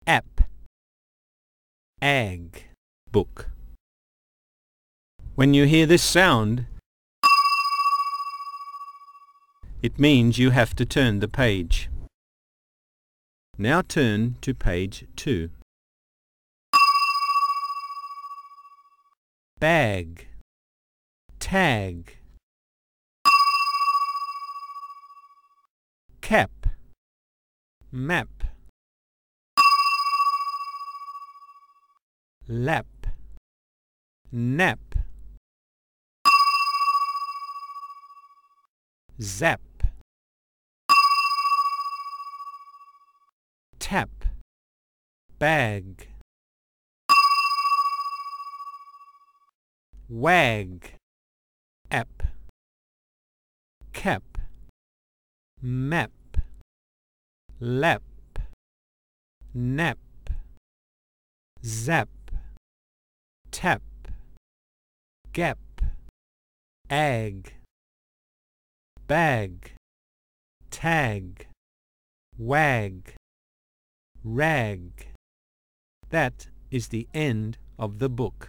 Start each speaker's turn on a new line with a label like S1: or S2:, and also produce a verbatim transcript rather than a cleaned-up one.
S1: app, ag, book. When you hear this sound, it means you have to turn the page. Now turn to page two. Bag, tag, cap, map, lap, nap, zap, tap, bag, wag, app, cap, map, lap, nap, zap, tap, gap, ag, bag, tag, wag, rag. That is the end of the book.